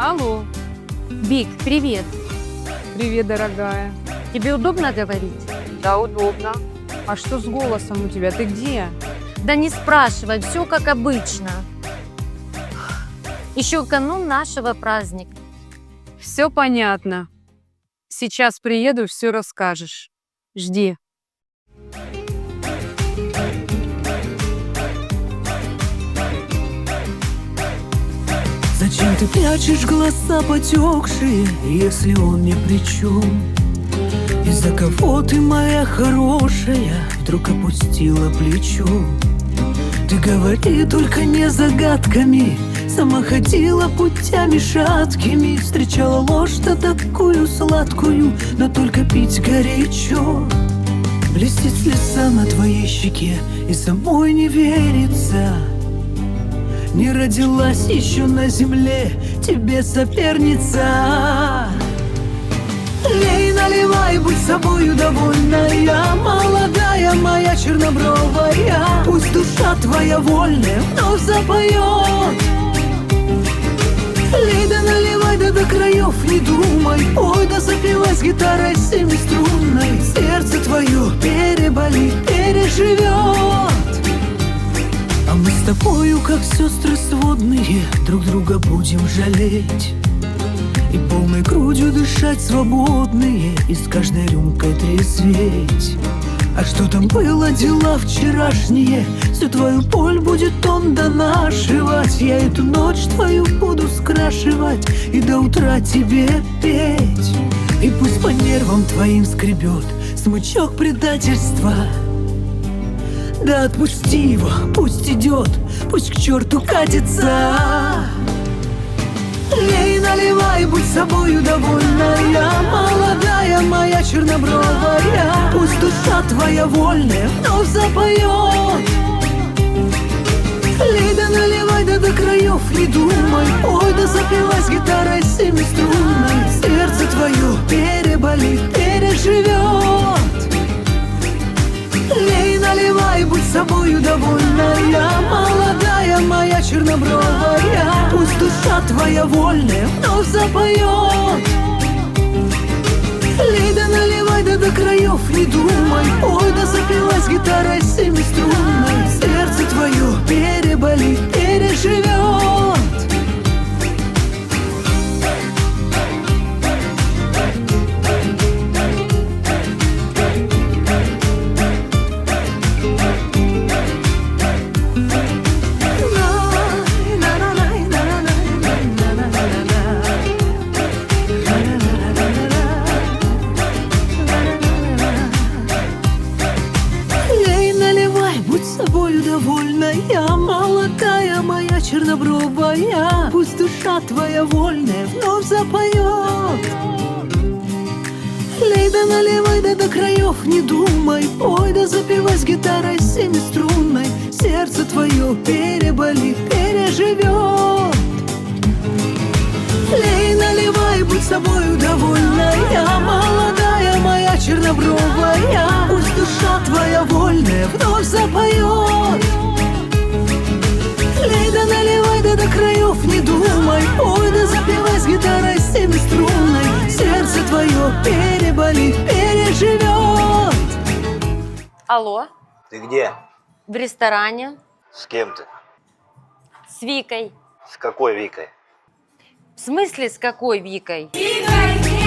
Алло. Вик, привет. Привет, дорогая. Тебе удобно говорить? Да, удобно. А что с голосом у тебя? Ты где? Да не спрашивай, все как обычно. Еще канун нашего праздника. Все понятно. Сейчас приеду, все расскажешь. Жди. Зачем ты прячешь глаза потекшие, если он ни при чем? Из-за кого ты, моя хорошая, вдруг опустила плечо? Ты говори только не загадками, сама ходила путями шаткими, встречала ложь-то такую сладкую, но только пить горячо. Блестит слеза на твоей щеке, и самой не верится. Не родилась еще на земле тебе соперница. Лей, наливай, будь собою довольная, молодая моя чернобровая. Пусть душа твоя вольная вновь запоет. Лей, да наливай, да до краев не думай, ой, да запевай с гитарой семиструнной. Сердце твое переболит, переживет. А мы с тобою, как сестры сводные, друг друга будем жалеть и полной грудью дышать свободные, и с каждой рюмкой трезветь. А что там было, дела вчерашние, всю твою боль будет он донашивать. Я эту ночь твою буду скрашивать и до утра тебе петь. И пусть по нервам твоим скребет смычок предательства. Да отпусти его, пусть идет, пусть к черту катится. Лей, наливай, будь собою довольная, молодая моя чернобровая. Пусть душа твоя вольная вновь запоет. Лей, да наливай, да до краев не думай, ой, да запевай с гитарой семиструнной. Сердце твое переболит, переживет. Лей, наливай, будь собою довольная, молодая моя чернобровая. Пусть душа твоя вольная вновь запоет. Лей, да наливай, да до краев не думай, ой, да запевай с гитарой семиструнной. Сердце твое переболит, переживет. Молодая моя чернобровая, пусть душа твоя вольная вновь запоет. Лей, да наливай, да до краев не думай, ой, да запевай с гитарой семиструнной. Сердце твое переболит, переживет. Лей, наливай, будь собою довольная, молодая моя чернобровая. Пусть душа твоя вольная вновь запоет. Лей, да наливай, да до краев не думай, ой, да запевай с гитарой семиструнной. Сердце твое переболит, переживет. Алло, Ты где? в ресторане С кем ты? с Викой. С какой Викой? В смысле, с какой Викой? Викой,